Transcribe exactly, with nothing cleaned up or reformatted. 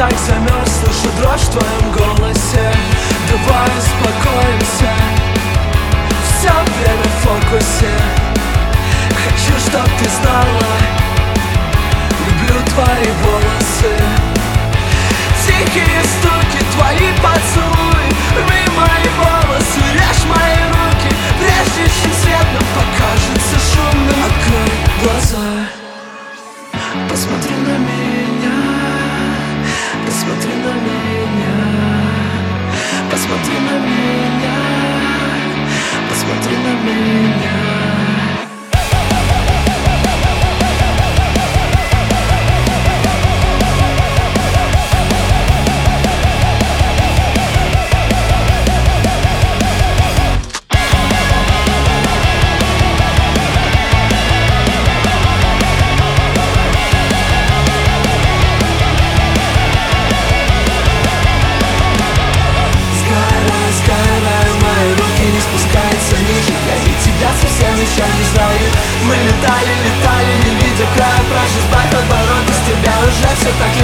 так замерз, слышу дрожь в твоем голосе. Давай успокоимся, все время в фокусе. Хочу, чтоб ты знала, люблю твои волосы. Тихие стуки, твои поцелуи, рви мои волосы, режь мои руки, прежде чем свет нам покажется шумным. Открой глаза, посмотри на меня, посмотри на меня, посмотри на меня, посмотри на меня. Совсем еще не знаю. Мы летали, летали, не видя края. Прошу, сбавь обороты, с тебя уже все так